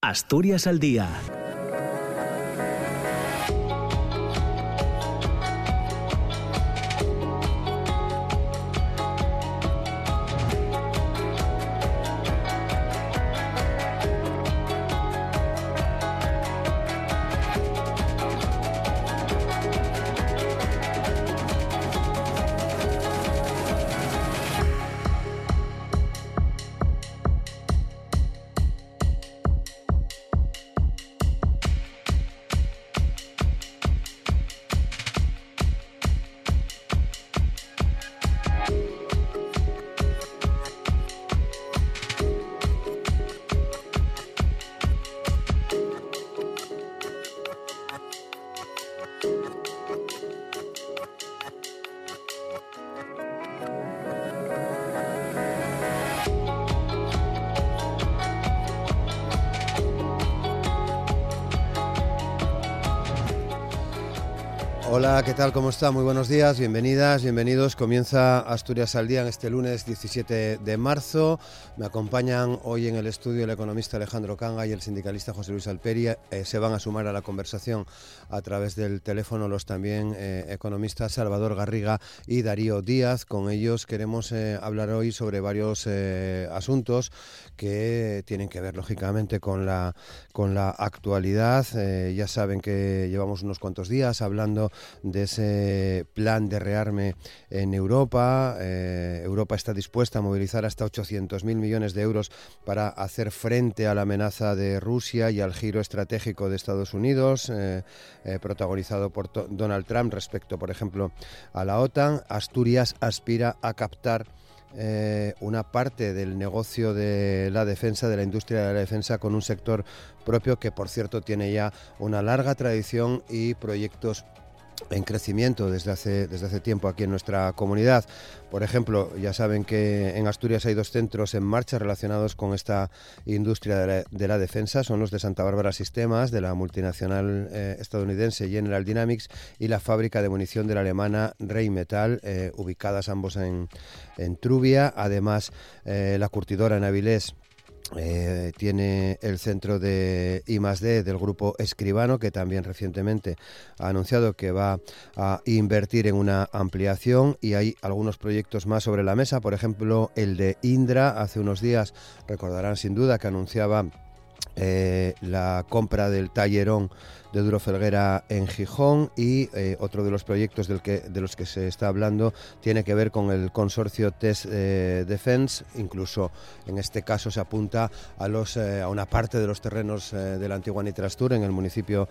Asturias al día. Hola, ¿qué tal? ¿Cómo está? Muy buenos días, bienvenidas, bienvenidos. Comienza Asturias al día en este lunes 17 de marzo. Me acompañan hoy en el estudio el economista Alejandro Canga y el sindicalista José Luis Alperia. Se van a sumar a la conversación a través del teléfono los también economistas Salvador Garriga y Darío Díaz. Con ellos queremos hablar hoy sobre varios asuntos que tienen que ver lógicamente con la actualidad. Ya saben que llevamos unos cuantos días hablando de ese plan de rearme en Europa. Europa está dispuesta a movilizar hasta 800.000 millones de euros para hacer frente a la amenaza de Rusia y al giro estratégico de Estados Unidos, protagonizado por Donald Trump respecto, por ejemplo, a la OTAN. Asturias aspira a captar una parte del negocio de la defensa, de la industria de la defensa, con un sector propio que, por cierto, tiene ya una larga tradición y proyectos en crecimiento desde hace tiempo aquí en nuestra comunidad. Por ejemplo, ya saben que en Asturias hay dos centros en marcha relacionados con esta industria de la defensa. Son los de Santa Bárbara Sistemas, de la multinacional estadounidense General Dynamics, y la fábrica de munición de la alemana Rheinmetall, ubicadas ambos en Trubia. Además, la curtidora en Avilés tiene el centro de I+D del grupo Escribano, que también recientemente ha anunciado que va a invertir en una ampliación, y hay algunos proyectos más sobre la mesa. Por ejemplo, el de Indra. Hace unos días recordarán sin duda que anunciaba la compra del tallerón de Duro Felguera en Gijón, y otro de los proyectos de los que se está hablando tiene que ver con el consorcio Test Defense. Incluso en este caso se apunta a una parte de los terrenos de la antigua Nitrastur en el municipio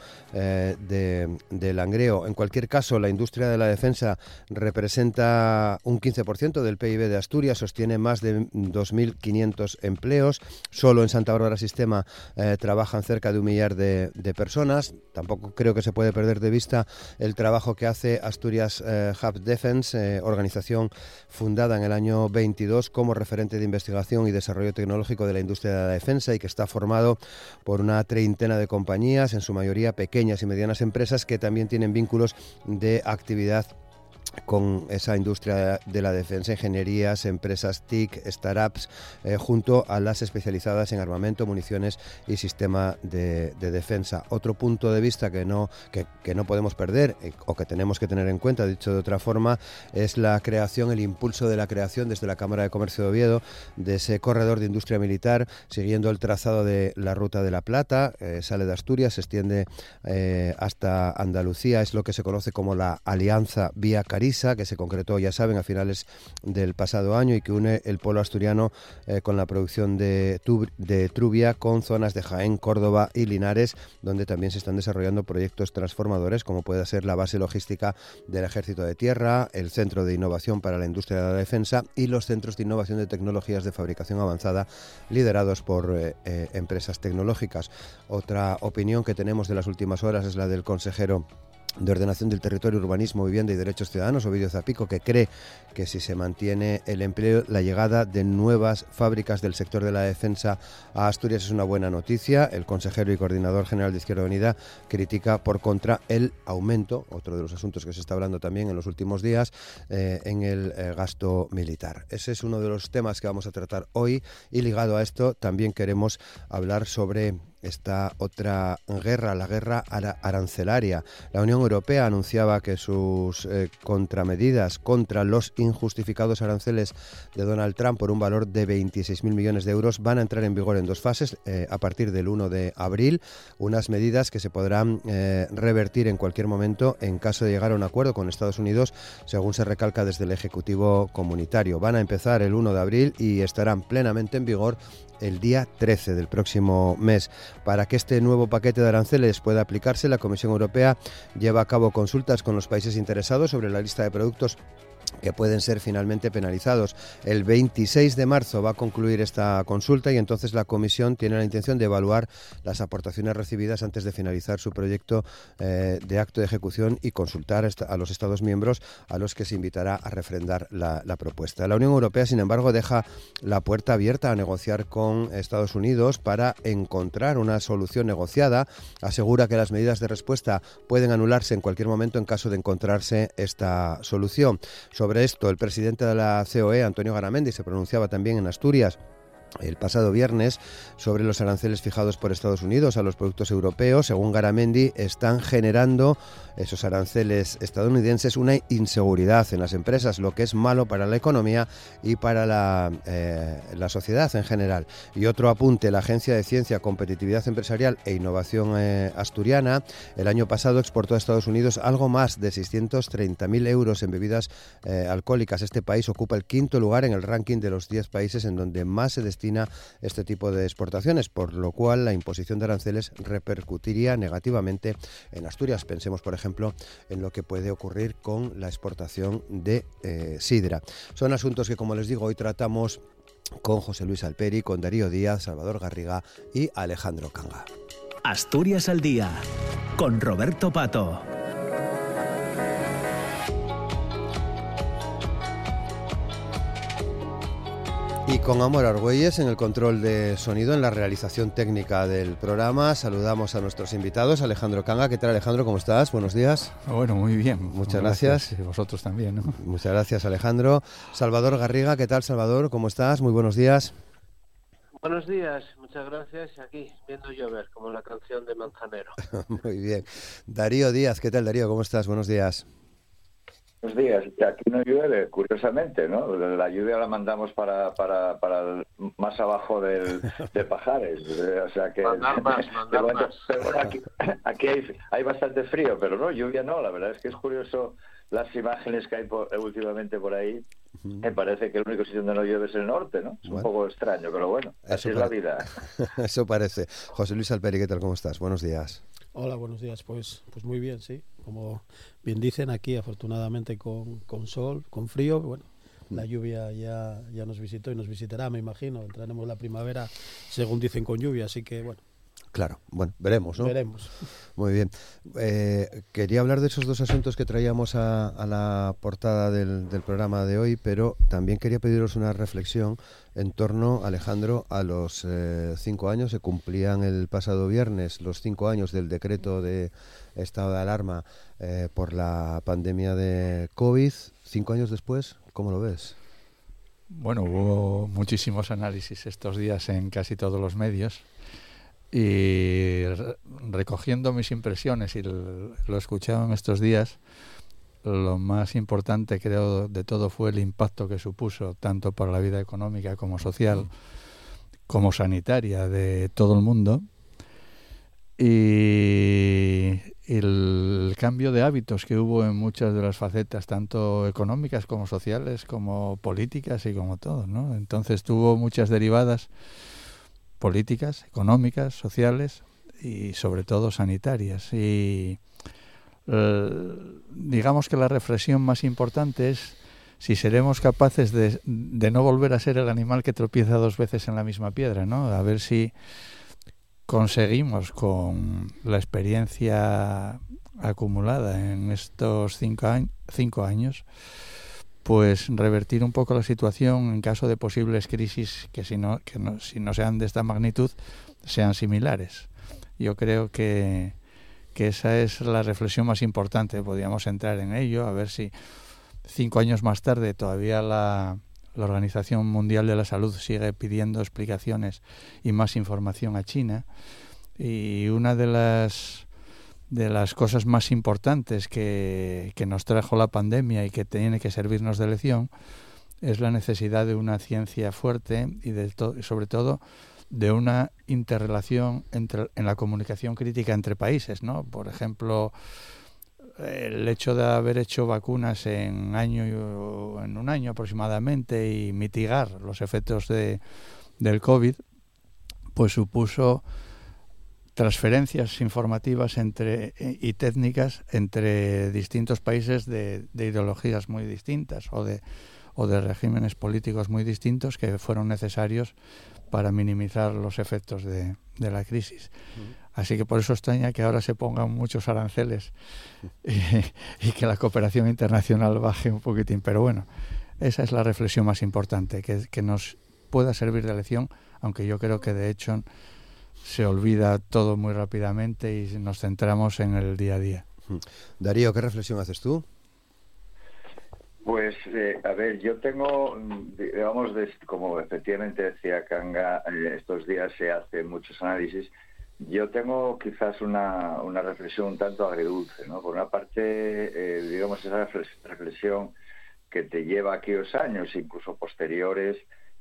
de Langreo. En cualquier caso, la industria de la defensa representa un 15% del PIB de Asturias, sostiene más de 2.500 empleos. Solo en Santa Bárbara Sistema trabajan cerca de 1 millar de personas. Tampoco creo que se puede perder de vista el trabajo que hace Asturias Hub Defense, organización fundada en el año 22 como referente de investigación y desarrollo tecnológico de la industria de la defensa, y que está formado por una treintena de compañías, en su mayoría pequeñas y medianas empresas, que también tienen vínculos de actividad con esa industria de la defensa, ingenierías, empresas TIC, startups, junto a las especializadas en armamento, municiones y sistema de defensa. Otro punto de vista que no podemos perder, o que tenemos que tener en cuenta, dicho de otra forma, es el impulso de la creación desde la Cámara de Comercio de Oviedo de ese corredor de industria militar, siguiendo el trazado de la Ruta de la Plata. Sale de Asturias, se extiende hasta Andalucía. Es lo que se conoce como la Alianza Vía Carisa, que se concretó, ya saben, a finales del pasado año, y que une el polo asturiano con la producción de Trubia con zonas de Jaén, Córdoba y Linares, donde también se están desarrollando proyectos transformadores, como puede ser la base logística del Ejército de Tierra, el Centro de Innovación para la Industria de la Defensa y los Centros de Innovación de Tecnologías de Fabricación Avanzada, liderados por empresas tecnológicas. Otra opinión que tenemos de las últimas horas es la del consejero de Ordenación del Territorio, Urbanismo, Vivienda y Derechos Ciudadanos, Ovidio Zapico, que cree que si se mantiene el empleo, la llegada de nuevas fábricas del sector de la defensa a Asturias es una buena noticia. El consejero y coordinador general de Izquierda Unida critica, por contra, el aumento, otro de los asuntos que se está hablando también en los últimos días, en el gasto militar. Ese es uno de los temas que vamos a tratar hoy, y ligado a esto también queremos hablar sobre está otra guerra, la guerra arancelaria. La Unión Europea anunciaba que sus contramedidas contra los injustificados aranceles de Donald Trump por un valor de 26.000 millones de euros van a entrar en vigor en 2 fases a partir del 1 de abril, unas medidas que se podrán revertir en cualquier momento en caso de llegar a un acuerdo con Estados Unidos, según se recalca desde el Ejecutivo comunitario. Van a empezar el 1 de abril y estarán plenamente en vigor el día 13 del próximo mes. Para que este nuevo paquete de aranceles pueda aplicarse, la Comisión Europea lleva a cabo consultas con los países interesados sobre la lista de productos que pueden ser finalmente penalizados. El 26 de marzo va a concluir esta consulta y entonces la Comisión tiene la intención de evaluar las aportaciones recibidas antes de finalizar su proyecto de acto de ejecución y consultar a los Estados miembros, a los que se invitará a refrendar la propuesta. La Unión Europea, sin embargo, deja la puerta abierta a negociar con Estados Unidos para encontrar una solución negociada. Asegura que las medidas de respuesta pueden anularse en cualquier momento en caso de encontrarse esta solución. Sobre esto, el presidente de la COE, Antonio Garamendi, se pronunciaba también en Asturias el pasado viernes sobre los aranceles fijados por Estados Unidos a los productos europeos. Según Garamendi, están generando esos aranceles estadounidenses una inseguridad en las empresas, lo que es malo para la economía y para la sociedad en general. Y otro apunte, la Agencia de Ciencia, Competitividad Empresarial e Innovación asturiana, el año pasado exportó a Estados Unidos algo más de 630.000 euros en bebidas alcohólicas. Este país ocupa el 5º lugar en el ranking de los 10 países en donde más se destina este tipo de exportaciones, por lo cual la imposición de aranceles repercutiría negativamente en Asturias. Pensemos, por ejemplo, en lo que puede ocurrir con la exportación de sidra. Son asuntos que, como les digo, hoy tratamos con José Luis Alperi, con Darío Díaz, Salvador Garriga y Alejandro Canga. Asturias al día, con Roberto Pato. Y con Amor Argüelles en el control de sonido, en la realización técnica del programa. Saludamos a nuestros invitados. Alejandro Canga, ¿qué tal, Alejandro? ¿Cómo estás? Buenos días. Bueno, muy bien. Muchas gracias. Y vosotros también, ¿no? Muchas gracias, Alejandro. Salvador Garriga, ¿qué tal, Salvador? ¿Cómo estás? Muy buenos días. Buenos días, muchas gracias. Aquí, viendo llover, como la canción de Manzanero. Muy bien. Darío Díaz, ¿qué tal, Darío? ¿Cómo estás? Buenos días. Buenos días. Aquí no llueve, curiosamente, ¿no? La lluvia la mandamos para más abajo de Pajares. O sea que mandar más. Pero bueno, aquí hay bastante frío, pero no, lluvia no. La verdad es que es curioso las imágenes que hay últimamente por ahí. Me parece que el único sitio donde no llueve es el norte, ¿no? Es un poco extraño, pero bueno, así es la vida. Eso parece. José Luis Alperi, ¿qué tal? ¿Cómo estás? Buenos días. Hola, buenos días. Pues muy bien, sí. Como bien dicen aquí, afortunadamente con sol, con frío, bueno, la lluvia ya nos visitó y nos visitará, me imagino. Entraremos la primavera, según dicen, con lluvia, así que bueno. Claro, bueno, veremos, ¿no? Veremos. Muy bien. Quería hablar de esos dos asuntos que traíamos a la portada del programa de hoy, pero también quería pediros una reflexión en torno, Alejandro, a los 5 años. Se cumplían el pasado viernes los 5 años del decreto de estado de alarma por la pandemia de COVID. 5 años después, ¿cómo lo ves? Bueno, hubo muchísimos análisis estos días en casi todos los medios. Y recogiendo mis impresiones y lo he escuchado en estos días, lo más importante, creo, de todo fue el impacto que supuso tanto para la vida económica como social como sanitaria de todo el mundo, y el cambio de hábitos que hubo en muchas de las facetas, tanto económicas como sociales, como políticas y como todo, ¿no? Entonces tuvo muchas derivadas políticas, económicas, sociales y sobre todo sanitarias. Y digamos que la reflexión más importante es si seremos capaces de no volver a ser el animal que tropieza 2 veces en la misma piedra, ¿no? A ver si conseguimos, con la experiencia acumulada en estos 5 años, pues revertir un poco la situación en caso de posibles crisis que si no sean de esta magnitud, sean similares. Yo creo que esa es la reflexión más importante. Podríamos entrar en ello, a ver si 5 años más tarde todavía la Organización Mundial de la Salud sigue pidiendo explicaciones y más información a China, Y una de las cosas más importantes que nos trajo la pandemia y que tiene que servirnos de lección es la necesidad de una ciencia fuerte y sobre todo de una interrelación en la comunicación crítica entre países, ¿no? Por ejemplo, el hecho de haber hecho vacunas en un año aproximadamente y mitigar los efectos del COVID, pues supuso transferencias informativas y técnicas entre distintos países de ideologías muy distintas o de regímenes políticos muy distintos que fueron necesarios para minimizar los efectos de la crisis. Así que por eso extraña que ahora se pongan muchos aranceles y que la cooperación internacional baje un poquitín. Pero bueno, esa es la reflexión más importante, que nos pueda servir de lección, aunque yo creo que de hecho se olvida todo muy rápidamente y nos centramos en el día a día. Darío, ¿qué reflexión haces tú? Pues, a ver, yo tengo, digamos, como efectivamente decía Kanga, estos días se hacen muchos análisis. Yo tengo quizás una reflexión un tanto agridulce, ¿no? Por una parte, digamos, esa reflexión que te lleva aquellos años, incluso posteriores,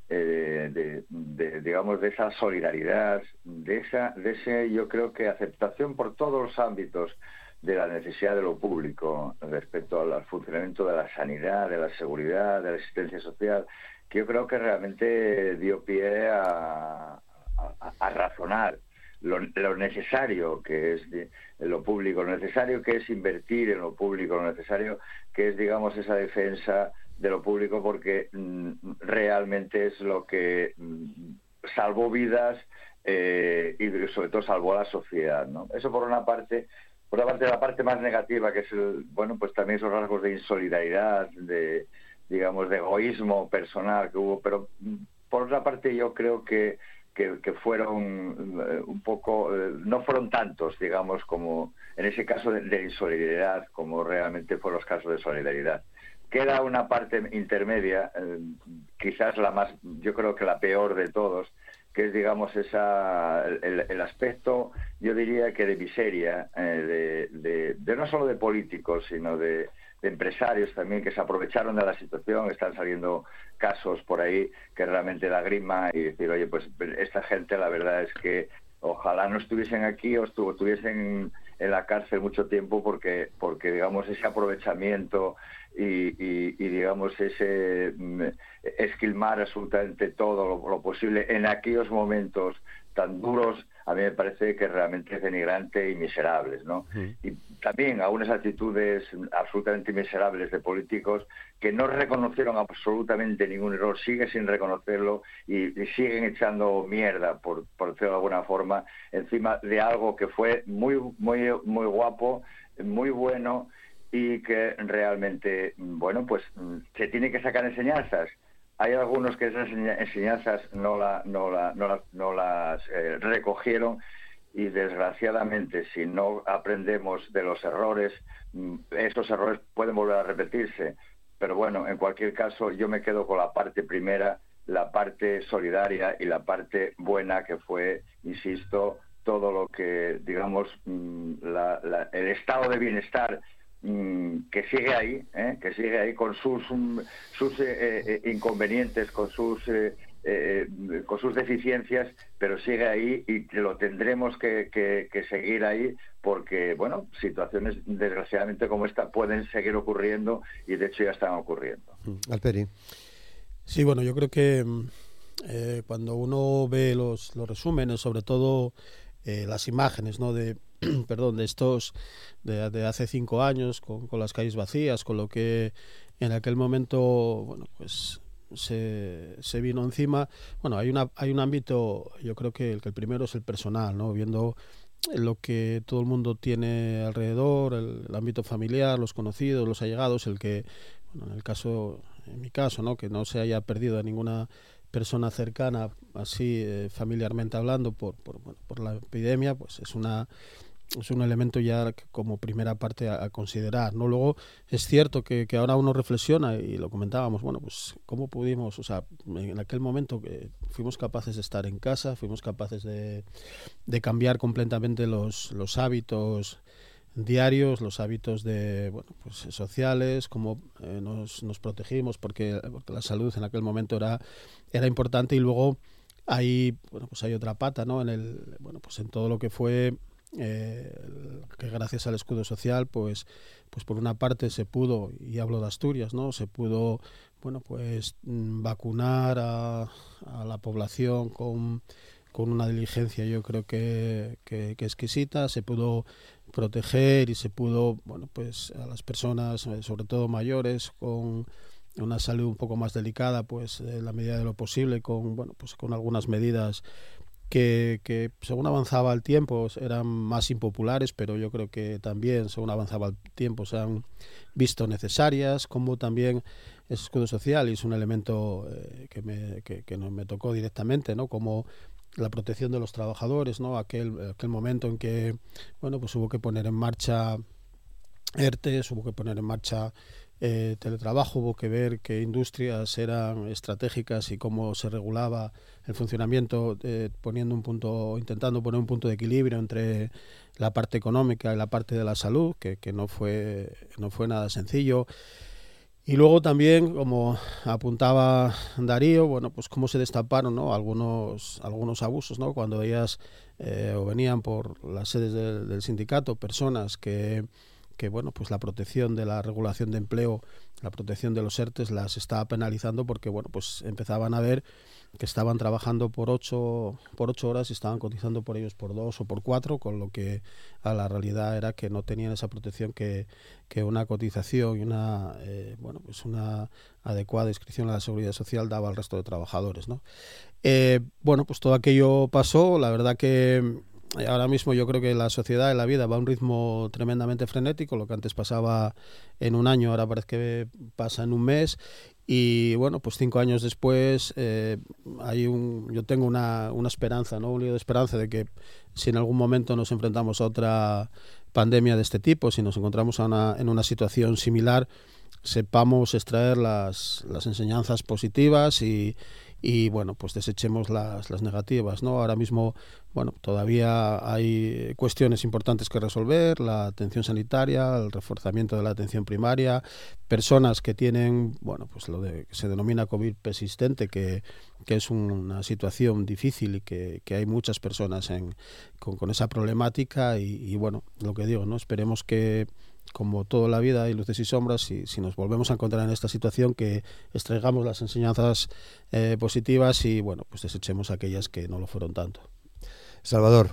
digamos, de esa solidaridad, de ese, yo creo que aceptación por todos los ámbitos de la necesidad de lo público respecto al funcionamiento de la sanidad, de la seguridad, de la asistencia social, que yo creo que realmente dio pie a razonar lo necesario que es lo público, lo necesario que es invertir en lo público, lo necesario que es, digamos, esa defensa de lo público, porque realmente es lo que salvó vidas y sobre todo salvó a la sociedad, ¿no? Eso por una parte. Por otra parte, la parte más negativa, que es pues también esos rasgos de insolidaridad, de, digamos, de egoísmo personal que hubo, pero por otra parte yo creo que fueron un poco, no fueron tantos, digamos, como en ese caso de insolidaridad, como realmente fueron los casos de solidaridad. Queda una parte intermedia, quizás la más, yo creo que la peor de todos, que es, digamos, el aspecto, yo diría que de miseria, de no solo de políticos, sino de empresarios también, que se aprovecharon de la situación. Están saliendo casos por ahí que realmente da grima y decir, oye, pues esta gente, la verdad es que ojalá no estuviesen aquí o estuviesen en la cárcel mucho tiempo, porque digamos, ese aprovechamiento y digamos, ese esquilmar absolutamente todo lo posible en aquellos momentos tan duros, a mí me parece que realmente es denigrante y miserables, ¿no? Y también algunas actitudes absolutamente miserables de políticos que no reconocieron absolutamente ningún error, siguen sin reconocerlo y siguen echando mierda, por decirlo de alguna forma, encima de algo que fue muy, muy, muy guapo, muy bueno, y que realmente, bueno, pues se tiene que sacar enseñanzas. Hay algunos que esas enseñanzas no las recogieron, y desgraciadamente, si no aprendemos de los errores, esos errores pueden volver a repetirse. Pero bueno, en cualquier caso, yo me quedo con la parte primera, la parte solidaria y la parte buena, que fue, insisto, todo lo que, digamos, el estado de bienestar que sigue ahí con sus inconvenientes, con sus deficiencias, pero sigue ahí, y lo tendremos que seguir ahí, porque, bueno, situaciones desgraciadamente como esta pueden seguir ocurriendo, y de hecho ya están ocurriendo. Alperi. Sí, bueno, yo creo que cuando uno ve los resúmenes, sobre todo las imágenes, ¿no?, de estos de hace 5 años, con las calles vacías, con lo que en aquel momento, bueno, pues se vino encima. Bueno, hay un ámbito, yo creo que el primero es el personal, ¿no? Viendo lo que todo el mundo tiene alrededor, el ámbito familiar, los conocidos, los allegados, el que, bueno, en mi caso, ¿no?, que no se haya perdido a ninguna persona cercana, así familiarmente hablando, por la epidemia, pues es una es un elemento ya como primera parte a considerar, ¿no? Luego es cierto que ahora uno reflexiona, y lo comentábamos, bueno, pues cómo pudimos, o sea, en aquel momento que fuimos capaces de estar en casa, fuimos capaces de cambiar completamente los hábitos diarios, los hábitos de, bueno, pues sociales, cómo nos protegimos, porque la salud en aquel momento era importante. Y luego hay otra pata, ¿no? En todo lo que fue que gracias al escudo social, pues por una parte se pudo, y hablo de Asturias, ¿no? Se pudo, vacunar a la población con una diligencia, yo creo que exquisita. Se pudo proteger y se pudo, a las personas, sobre todo mayores, con una salud un poco más delicada, pues en la medida de lo posible, con algunas medidas que según avanzaba el tiempo eran más impopulares, pero yo creo que también según avanzaba el tiempo se han visto necesarias, como también ese escudo social, y es un elemento que me tocó directamente, ¿no? Como la protección de los trabajadores, ¿no? Aquel momento en que hubo que poner en marcha ERTES, hubo que poner en marcha teletrabajo, hubo que ver qué industrias eran estratégicas y cómo se regulaba el funcionamiento, intentando poner un punto de equilibrio entre la parte económica y la parte de la salud, que no fue nada sencillo. Y luego también, como apuntaba Darío, cómo se destaparon, ¿no? algunos abusos, ¿no? Cuando veías o venían por las sedes del sindicato personas que la protección de la regulación de empleo, la protección de los ERTES las estaba penalizando, porque empezaban a ver que estaban trabajando por 8 horas y estaban cotizando por ellos por 2 o por 4, con lo que a la realidad era que no tenían esa protección que una cotización y una adecuada inscripción a la Seguridad Social daba al resto de trabajadores, ¿no? Todo aquello pasó. La verdad que ahora mismo yo creo que la sociedad y la vida va a un ritmo tremendamente frenético. Lo que antes pasaba en un año ahora parece que pasa en un mes. Y 5 años después yo tengo una esperanza, ¿no? Un hilo de esperanza de que si en algún momento nos enfrentamos a otra pandemia de este tipo, si nos encontramos en una situación similar, sepamos extraer las enseñanzas positivas y desechemos las negativas, ¿no? Ahora mismo, todavía hay cuestiones importantes que resolver: la atención sanitaria, el reforzamiento de la atención primaria, personas que tienen, lo que se denomina COVID persistente, que es una situación difícil y que hay muchas personas con esa problemática y lo que digo, ¿no? Esperemos que, como toda la vida hay luces y sombras, y si nos volvemos a encontrar en esta situación, que extraigamos las enseñanzas positivas y desechemos aquellas que no lo fueron tanto. Salvador.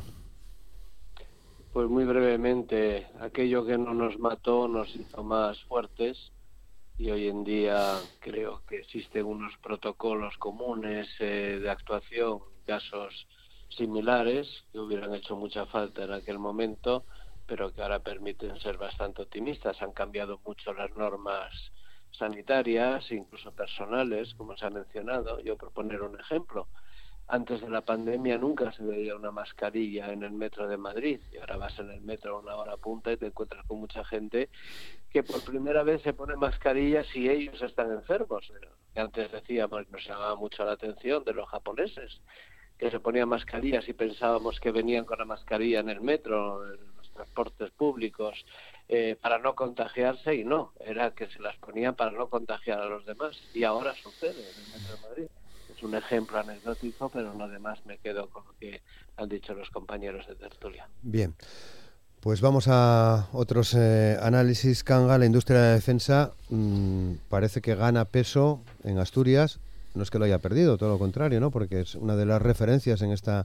Pues muy brevemente, aquello que no nos mató nos hizo más fuertes, y hoy en día creo que existen unos protocolos comunes de actuación en casos similares que hubieran hecho mucha falta en aquel momento, pero que ahora permiten ser bastante optimistas. Han cambiado mucho las normas sanitarias, incluso personales, como se ha mencionado. Yo, por poner un ejemplo, antes de la pandemia nunca se veía una mascarilla en el metro de Madrid, y ahora vas en el metro a una hora punta y te encuentras con mucha gente que por primera vez se pone mascarillas si ellos están enfermos. Que antes decíamos, nos llamaba mucho la atención de los japoneses, que se ponían mascarillas y pensábamos que venían con la mascarilla en el metro, en los transportes públicos, para no contagiarse, y no, era que se las ponían para no contagiar a los demás, y ahora sucede en el metro de Madrid. Es un ejemplo anecdótico, pero lo demás me quedo con lo que han dicho los compañeros de tertulia. Bien, pues vamos a otros análisis. Kanga, la industria de la defensa parece que gana peso en Asturias. No es que lo haya perdido, todo lo contrario, ¿no? Porque es una de las referencias en esta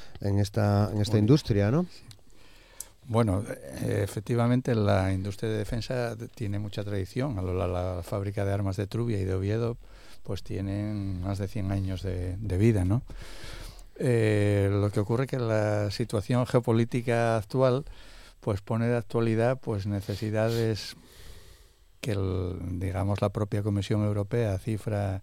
industria, ¿no? Bueno, efectivamente la industria de defensa tiene mucha tradición. La fábrica de armas de Trubia y de Oviedo pues tienen más de 100 años de vida, ¿no? Lo que ocurre es que la situación geopolítica actual pues pone de actualidad pues necesidades que la propia Comisión Europea cifra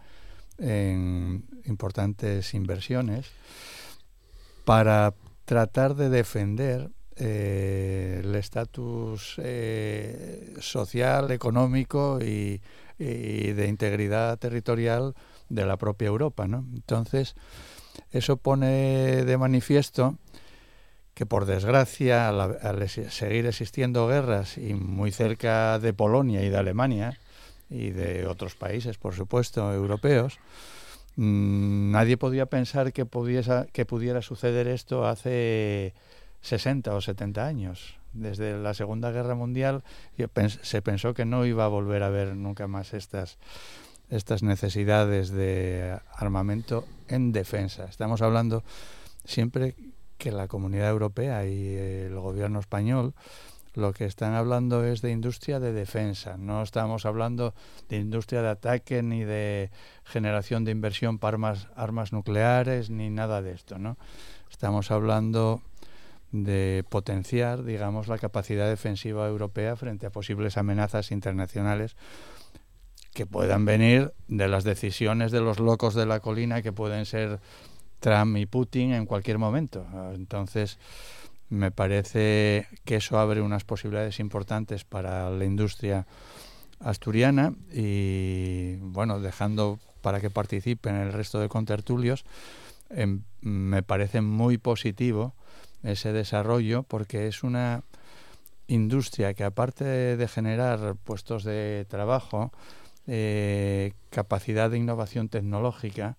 en importantes inversiones para tratar de defender el estatus social, económico y de integridad territorial de la propia Europa, ¿no? Entonces, eso pone de manifiesto que, por desgracia, al seguir existiendo guerras y muy cerca de Polonia y de Alemania y de otros países, por supuesto, europeos, nadie podía pensar que pudiera suceder esto hace 60 o 70 años. Desde la Segunda Guerra Mundial se pensó que no iba a volver a haber nunca más estas necesidades de armamento en defensa. Estamos hablando siempre que la Comunidad Europea y el gobierno español lo que están hablando es de industria de defensa. No estamos hablando de industria de ataque ni de generación de inversión para armas nucleares ni nada de esto, ¿no? Estamos hablando de potenciar, digamos, la capacidad defensiva europea frente a posibles amenazas internacionales que puedan venir de las decisiones de los locos de la colina, que pueden ser Trump y Putin en cualquier momento. Entonces, me parece que eso abre unas posibilidades importantes para la industria asturiana y, bueno, dejando para que participen el resto de contertulios, me parece muy positivo ese desarrollo, porque es una industria que, aparte de generar puestos de trabajo, capacidad de innovación tecnológica,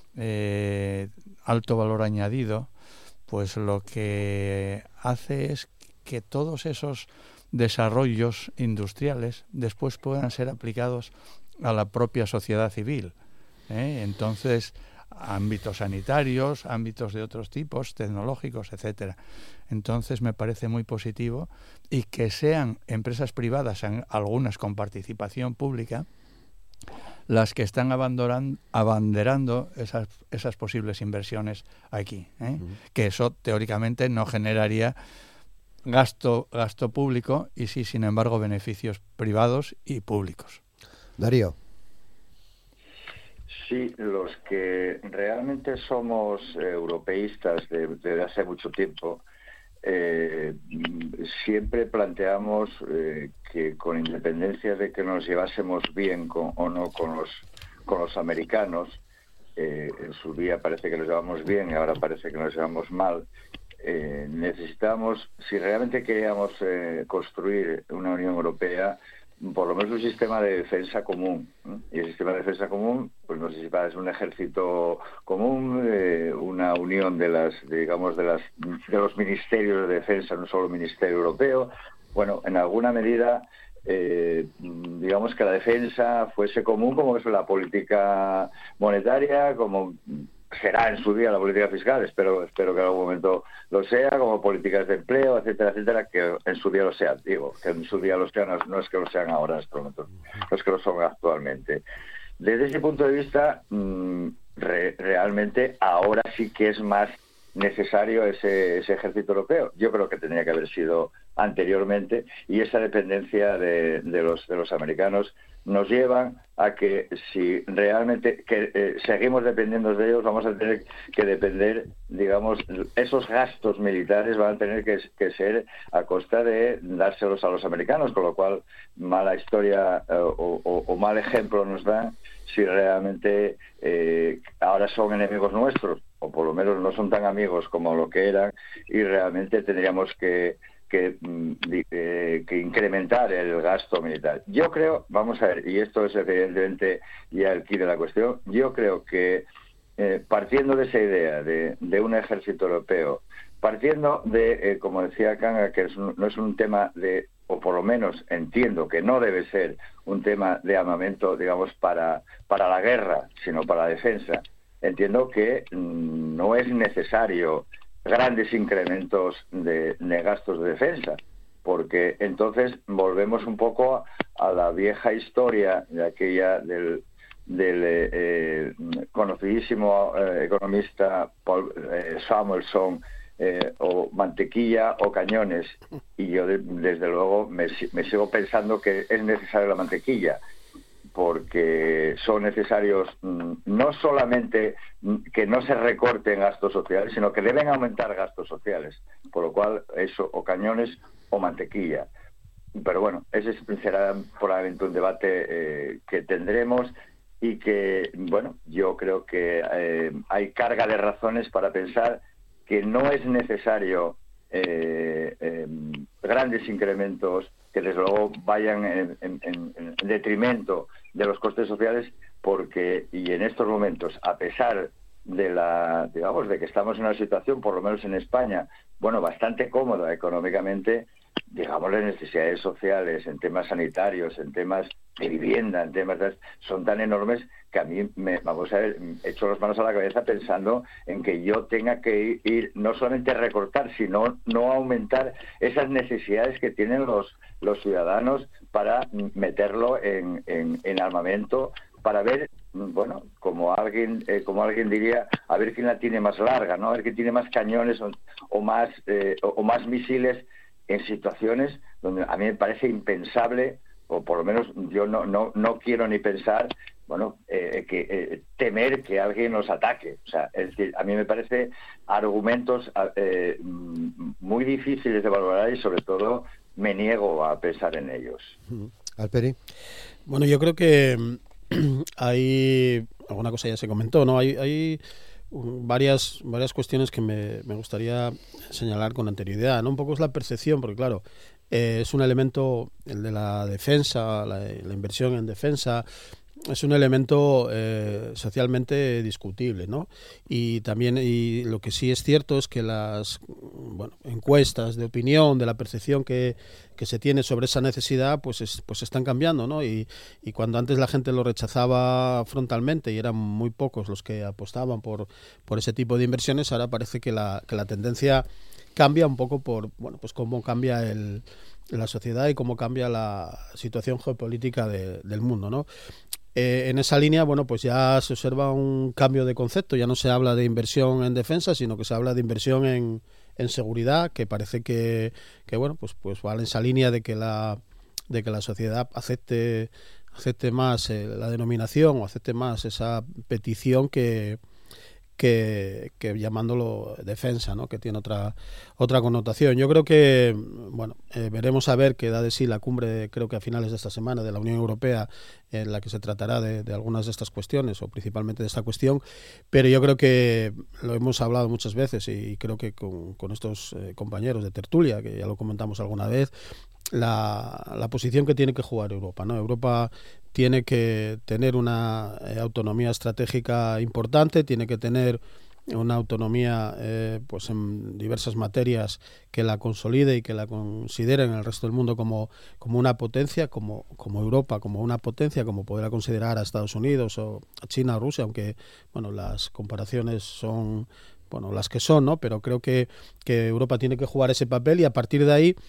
alto valor añadido, pues lo que hace es que todos esos desarrollos industriales después puedan ser aplicados a la propia sociedad civil, entonces ámbitos sanitarios, ámbitos de otros tipos, tecnológicos, etcétera. Entonces me parece muy positivo, y que sean empresas privadas, algunas con participación pública, las que están abanderando esas posibles inversiones aquí, que eso teóricamente no generaría gasto público, y sí, sin embargo, beneficios privados y públicos. Darío. Sí, los que realmente somos europeístas desde hace mucho tiempo, siempre planteamos que, con independencia de que nos llevásemos bien o no con los americanos, en su día parece que nos llevamos bien y ahora parece que nos llevamos mal, necesitamos, si realmente queríamos construir una Unión Europea, por lo menos un sistema de defensa común, ¿no? Y el sistema de defensa común, pues no sé si es un ejército común, una unión de los ministerios de defensa, no solo el Ministerio Europeo. Bueno, en alguna medida, digamos que la defensa fuese común, como es la política monetaria, como será en su día la política fiscal, espero que en algún momento lo sea, como políticas de empleo, etcétera, etcétera, que en su día lo sean. Digo, que en su día lo sean, no es que lo sean ahora en este momento, no es que lo son actualmente. Desde ese punto de vista, realmente ahora sí que es más necesario ese ejército europeo. Yo creo que tenía que haber sido anteriormente, y esa dependencia de los americanos nos llevan a que, si realmente seguimos dependiendo de ellos, vamos a tener que depender, digamos, esos gastos militares van a tener que ser a costa de dárselos a los americanos, con lo cual mala historia o mal ejemplo nos dan si realmente ahora son enemigos nuestros, o por lo menos no son tan amigos como lo que eran, y realmente tendríamos que incrementar el gasto militar. Yo creo, vamos a ver, y esto es evidentemente ya el quid de la cuestión, yo creo que partiendo de esa idea de un ejército europeo, partiendo de, como decía Kanga, que no es un tema o por lo menos entiendo que no debe ser un tema de armamento, digamos, para la guerra, sino para la defensa. Entiendo que no es necesario grandes incrementos de gastos de defensa, porque entonces volvemos un poco a la vieja historia de aquella del conocidísimo economista Paul Samuelson, o mantequilla o cañones, y yo desde luego me sigo pensando que es necesaria la mantequilla, porque son necesarios no solamente que no se recorten gastos sociales, sino que deben aumentar gastos sociales, por lo cual eso, o cañones o mantequilla. Pero bueno, ese será probablemente un debate que tendremos y que, bueno, yo creo que hay carga de razones para pensar que no es necesario grandes incrementos que desde luego vayan en detrimento de los costes sociales, porque, y en estos momentos, a pesar de de que estamos en una situación, por lo menos en España, bueno, bastante cómoda económicamente, digamos, las necesidades sociales en temas sanitarios, en temas de vivienda, en temas son tan enormes que a mí me echo las manos a la cabeza pensando en que yo tenga que ir no solamente a recortar, sino no aumentar esas necesidades que tienen los ciudadanos para meterlo en armamento, para ver, bueno, como alguien diría, a ver quién la tiene más larga, ¿no? A ver quién tiene más cañones o más misiles, en situaciones donde a mí me parece impensable, o por lo menos yo no quiero ni pensar, bueno, temer que alguien nos ataque. O sea, es decir, a mí me parece argumentos muy difíciles de valorar y sobre todo me niego a pensar en ellos. Alperi. Bueno, yo creo que hay alguna cosa ya se comentó, ¿no? Hay varias cuestiones que me gustaría señalar con anterioridad, ¿no? Un poco es la percepción, porque claro, es un elemento, el de la defensa, la inversión en defensa, es un elemento socialmente discutible, ¿no? Y también, y lo que sí es cierto es que las encuestas de opinión, de la percepción que se tiene sobre esa necesidad, pues están cambiando, ¿no? Y cuando antes la gente lo rechazaba frontalmente y eran muy pocos los que apostaban por ese tipo de inversiones, ahora parece que la tendencia cambia un poco por, bueno, pues cómo cambia la sociedad y cómo cambia la situación geopolítica del mundo, ¿no? En esa línea, bueno, pues ya se observa un cambio de concepto, ya no se habla de inversión en defensa, sino que se habla de inversión en seguridad, que parece que bueno, pues va en esa línea de que la sociedad acepte más la denominación o acepte más esa petición que llamándolo defensa, ¿no? Que tiene otra connotación. Yo creo que, bueno, veremos a ver qué da de sí la cumbre, creo que a finales de esta semana, de la Unión Europea, en la que se tratará de algunas de estas cuestiones, o principalmente de esta cuestión, pero yo creo que lo hemos hablado muchas veces y creo que con estos compañeros de tertulia, que ya lo comentamos alguna vez, la posición que tiene que jugar Europa, ¿no? Europa tiene que tener una autonomía estratégica importante, tiene que tener una autonomía pues en diversas materias que la consolide y que la considere en el resto del mundo como una potencia, como Europa, como una potencia, como podrá considerar a Estados Unidos o a China o Rusia, aunque bueno, las comparaciones son las que son, ¿no? Pero creo que Europa tiene que jugar ese papel y a partir de ahí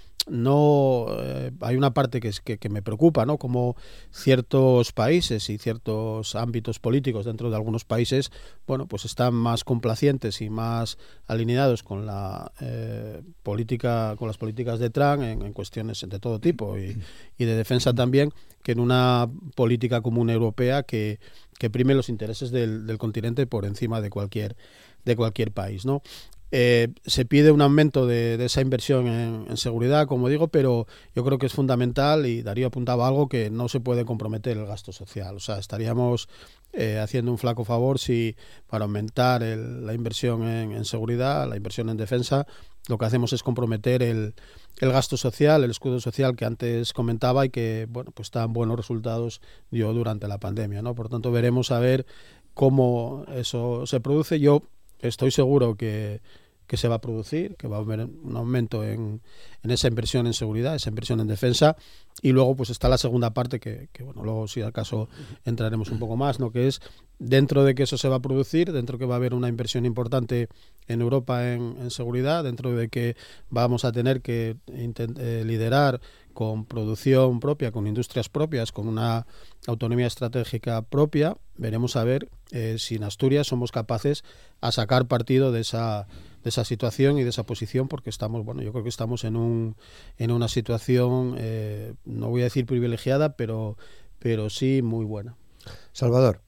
hay una parte que me preocupa, ¿no? Como ciertos países y ciertos ámbitos políticos dentro de algunos países, bueno, pues están más complacientes y más alineados con la política, con las políticas de Trump en cuestiones de todo tipo y de defensa también, que en una política común europea que prime los intereses del continente por encima de cualquier país, ¿no? Se pide un aumento de esa inversión en seguridad, como digo, pero yo creo que es fundamental, y Darío apuntaba algo, que no se puede comprometer el gasto social. O sea, estaríamos haciendo un flaco favor si para aumentar la inversión en seguridad, la inversión en defensa, lo que hacemos es comprometer el gasto social, el escudo social que antes comentaba y que, bueno, pues tan buenos resultados dio durante la pandemia, ¿no? Por tanto, veremos a ver cómo eso se produce. Yo estoy seguro que se va a producir, que va a haber un aumento en esa inversión en seguridad, esa inversión en defensa, y luego pues está la segunda parte que bueno, luego si acaso entraremos un poco más, ¿no? Que es dentro de que eso se va a producir, dentro que va a haber una inversión importante en Europa en seguridad, dentro de que vamos a tener que liderar con producción propia, con industrias propias, con una autonomía estratégica propia, veremos a ver si en Asturias somos capaces a sacar partido de esa situación y de esa posición, porque estamos, bueno, yo creo que estamos en una situación, no voy a decir privilegiada, pero pero sí muy buena. Salvador.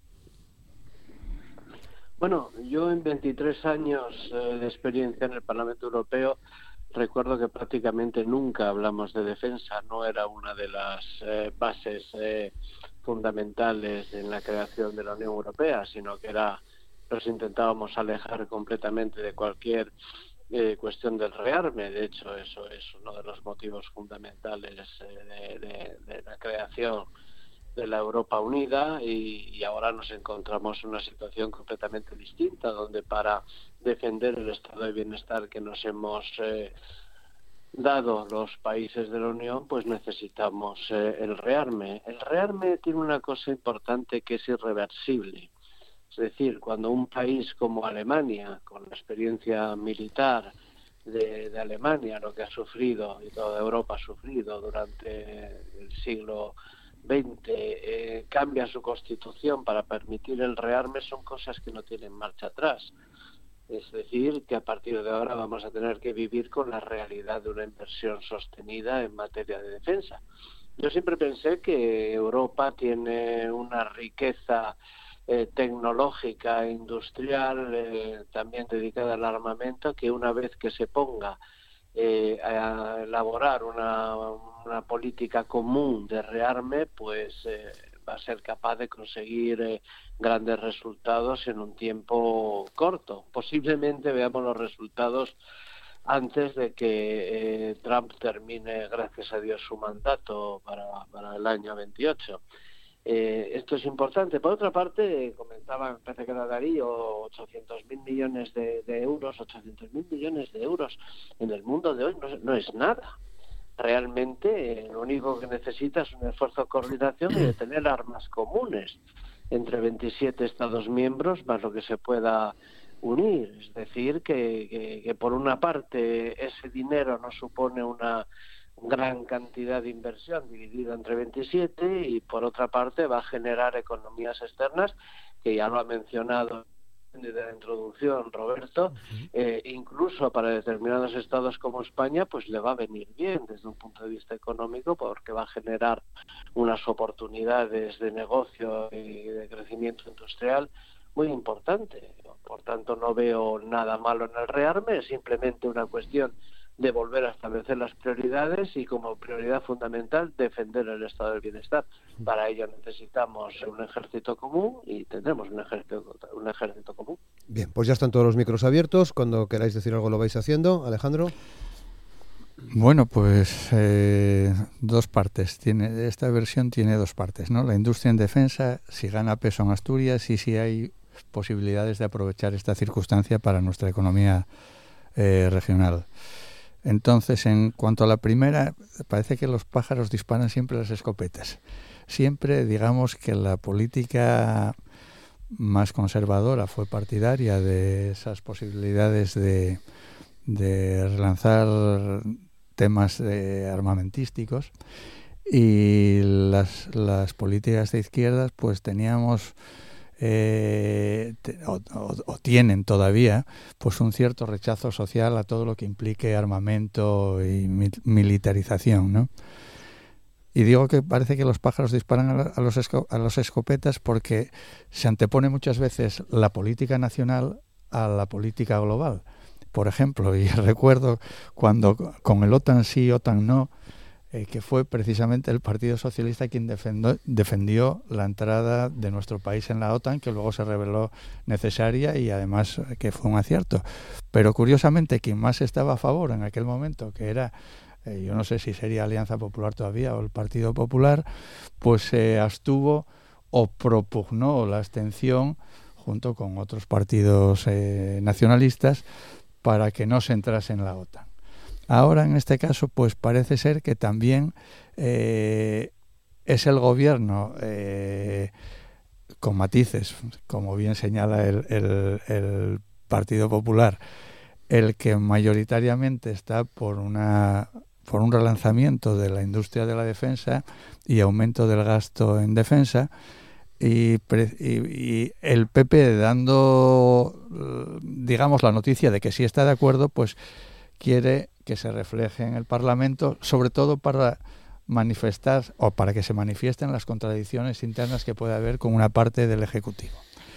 Bueno, yo en 23 años de experiencia en el Parlamento Europeo recuerdo que prácticamente nunca hablamos de defensa, no era una de las bases fundamentales en la creación de la Unión Europea, sino que nos intentábamos alejar completamente de cualquier cuestión del rearme. De hecho, eso es uno de los motivos fundamentales de la creación de la Europa unida, y ahora nos encontramos en una situación completamente distinta, donde para defender el estado de bienestar que nos hemos dado los países de la Unión, pues necesitamos el rearme. El rearme tiene una cosa importante, que es irreversible. Es decir, cuando un país como Alemania, con la experiencia militar de Alemania, lo que ha sufrido y toda Europa ha sufrido durante el siglo XX, cambia su constitución para permitir el rearme, son cosas que no tienen marcha atrás. Es decir, que a partir de ahora vamos a tener que vivir con la realidad de una inversión sostenida en materia de defensa. Yo siempre pensé que Europa tiene una riqueza tecnológica e industrial también dedicada al armamento, que una vez que se ponga a elaborar una política común de rearme, pues va a ser capaz de conseguir grandes resultados en un tiempo corto. Posiblemente veamos los resultados antes de que Trump termine, gracias a Dios, su mandato para el año 28. Esto es importante. Por otra parte, comentaba, me parece que era Darío, 800.000 millones de euros, 800.000 millones de euros en el mundo de hoy no es nada. Realmente lo único que necesita es un esfuerzo de coordinación y de tener armas comunes entre 27 Estados miembros, más lo que se pueda unir. Es decir, que por una parte ese dinero no supone una gran cantidad de inversión dividida entre 27, y por otra parte va a generar economías externas, que ya lo ha mencionado de la introducción Roberto, incluso para determinados estados como España, pues le va a venir bien desde un punto de vista económico, porque va a generar unas oportunidades de negocio y de crecimiento industrial muy importante. Por tanto, no veo nada malo en el rearme, es simplemente una cuestión de volver a establecer las prioridades y, como prioridad fundamental, defender el estado del bienestar. Para ello necesitamos un ejército común, y tendremos un ejército común. Bien, pues ya están todos los micros abiertos. Cuando queráis decir algo lo vais haciendo. Alejandro. Bueno, pues dos partes. Esta versión tiene dos partes, ¿no? La industria en defensa, si gana peso en Asturias, y si hay posibilidades de aprovechar esta circunstancia para nuestra economía regional. Entonces, en cuanto a la primera, parece que los pájaros disparan siempre las escopetas. Siempre, digamos, que la política más conservadora fue partidaria de esas posibilidades de relanzar temas armamentísticos, y las políticas de izquierdas pues teníamos o tienen todavía pues un cierto rechazo social a todo lo que implique armamento y militarización, ¿no? Y digo que parece que los pájaros disparan a los escopetas porque se antepone muchas veces la política nacional a la política global. Por ejemplo, y recuerdo cuando con el OTAN sí, OTAN no, que fue precisamente el Partido Socialista quien defendió la entrada de nuestro país en la OTAN, que luego se reveló necesaria y además que fue un acierto. Pero curiosamente, quien más estaba a favor en aquel momento, que era, yo no sé si sería Alianza Popular todavía o el Partido Popular, pues se abstuvo o propugnó la abstención junto con otros partidos nacionalistas para que no se entrase en la OTAN. Ahora, en este caso, pues parece ser que también es el gobierno, con matices, como bien señala el Partido Popular, el que mayoritariamente está por un relanzamiento de la industria de la defensa y aumento del gasto en defensa, y el PP dando, digamos, la noticia de que sí está de acuerdo, pues quiere que se refleje en el Parlamento, sobre todo para manifestar o para que se manifiesten las contradicciones internas que puede haber con una parte del Ejecutivo.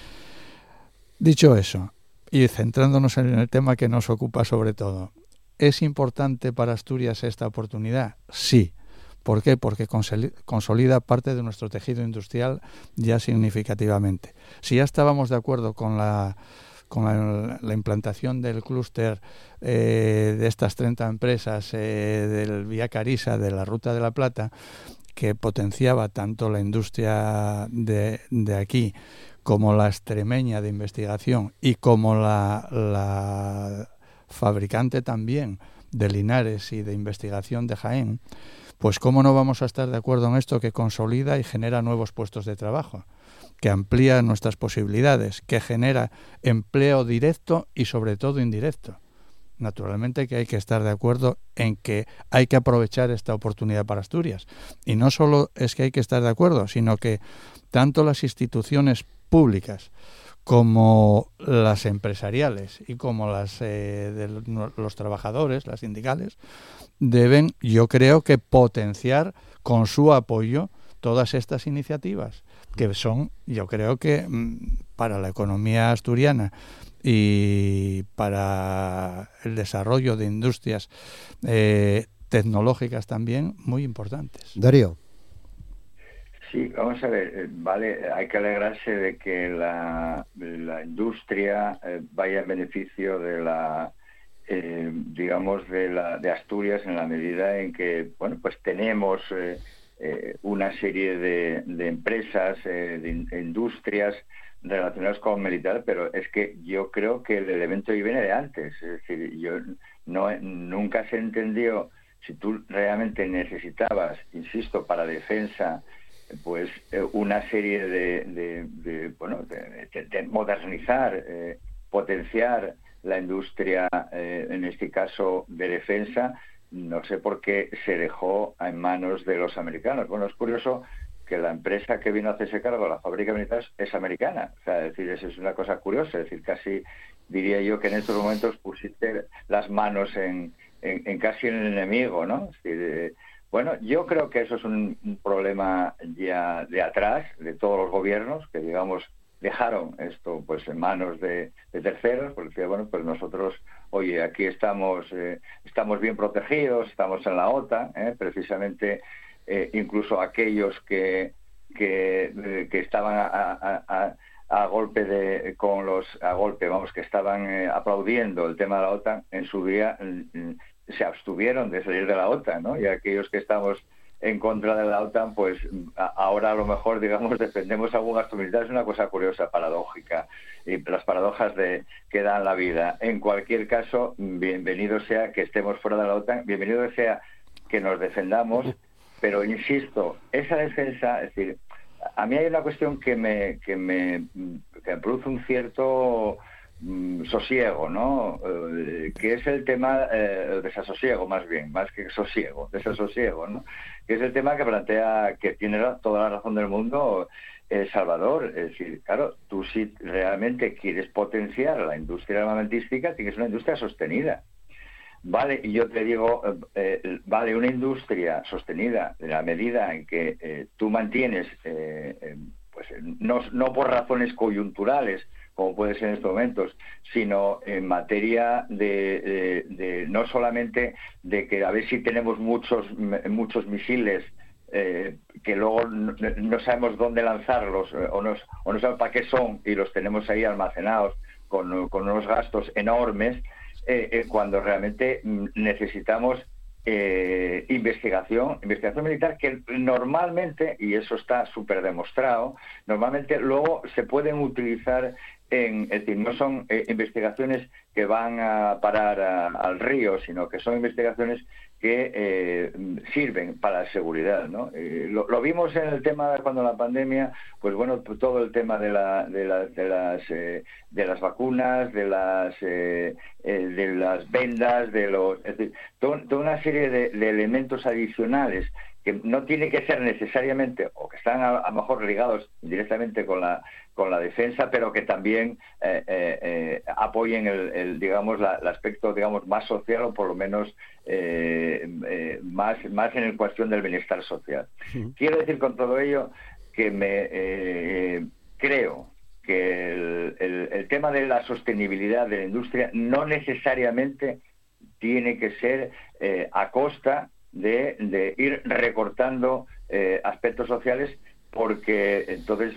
Dicho eso, y centrándonos en el tema que nos ocupa sobre todo, ¿es importante para Asturias esta oportunidad? Sí. ¿Por qué? Porque consolida parte de nuestro tejido industrial ya significativamente. Si ya estábamos de acuerdo con la implantación del clúster de estas 30 empresas del Vía Carisa, de la Ruta de la Plata, que potenciaba tanto la industria de aquí como la extremeña de investigación y como la fabricante también de Linares y de investigación de Jaén, pues cómo no vamos a estar de acuerdo en esto que consolida y genera nuevos puestos de trabajo, que amplía nuestras posibilidades, que genera empleo directo y sobre todo indirecto. Naturalmente que hay que estar de acuerdo en que hay que aprovechar esta oportunidad para Asturias. Y no solo es que hay que estar de acuerdo, sino que tanto las instituciones públicas como las empresariales y como las de los trabajadores, las sindicales, deben, yo creo que potenciar con su apoyo todas estas iniciativas, que son, yo creo que para la economía asturiana y para el desarrollo de industrias tecnológicas también muy importantes. Darío. Sí, vamos a ver, vale, hay que alegrarse de que la industria vaya en beneficio de la, digamos, de Asturias, en la medida en que, bueno, pues tenemos una serie de empresas, de industrias relacionadas con militar, pero es que yo creo que el elemento viene de antes. Es decir, yo nunca se entendió si tú realmente necesitabas, insisto, para defensa, pues una serie de modernizar, potenciar la industria, en este caso de defensa. No sé por qué se dejó en manos de los americanos. Bueno, es curioso que la empresa que vino a hacerse cargo de la fábrica militar es americana. O sea, es decir, eso es una cosa curiosa. Es decir, casi diría yo que en estos momentos pusiste las manos en casi en el enemigo, ¿no? Es decir, bueno, yo creo que eso es un problema ya de atrás, de todos los gobiernos, que, digamos, dejaron esto pues en manos de terceros, porque, bueno, pues nosotros, oye, aquí estamos bien protegidos, estamos en la OTAN, precisamente, incluso aquellos que estaban a golpe que estaban aplaudiendo el tema de la OTAN, en su día se abstuvieron de salir de la OTAN, ¿no? Y aquellos que estamos en contra de la OTAN, pues ahora a lo mejor, digamos, defendemos algún gasto militar. Es una cosa curiosa, paradójica, y las paradojas que dan la vida. En cualquier caso, bienvenido sea que estemos fuera de la OTAN, bienvenido sea que nos defendamos, pero insisto, esa defensa, es decir, a mí hay una cuestión que me produce un cierto sosiego, ¿no? Que es el tema desasosiego, más que sosiego, desasosiego, ¿no? Que es el tema que plantea, que tiene toda la razón del mundo, Salvador. Es decir, claro, tú si realmente quieres potenciar la industria armamentística, tienes una industria sostenida. Vale, y yo te digo, vale, una industria sostenida en la medida en que tú mantienes, pues no por razones coyunturales, como puede ser en estos momentos, sino en materia de no solamente de que a ver si tenemos muchos misiles que luego no sabemos dónde lanzarlos o no sabemos para qué son y los tenemos ahí almacenados con unos gastos enormes, cuando realmente necesitamos investigación militar, que normalmente, y eso está súper demostrado, normalmente luego se pueden utilizar es decir, no son investigaciones que van a parar al río, sino que son investigaciones que sirven para la seguridad, ¿no? Lo vimos en el tema de cuando la pandemia, pues bueno, todo el tema de las vacunas, de las vendas, es decir, toda una serie de elementos adicionales que no tiene que ser necesariamente, o que están a lo mejor ligados directamente con la defensa, pero que también apoyen el aspecto, digamos, más social, o por lo menos más en la cuestión del bienestar social. Quiero decir con todo ello que creo que el tema de la sostenibilidad de la industria no necesariamente tiene que ser a costa de ir recortando aspectos sociales, porque entonces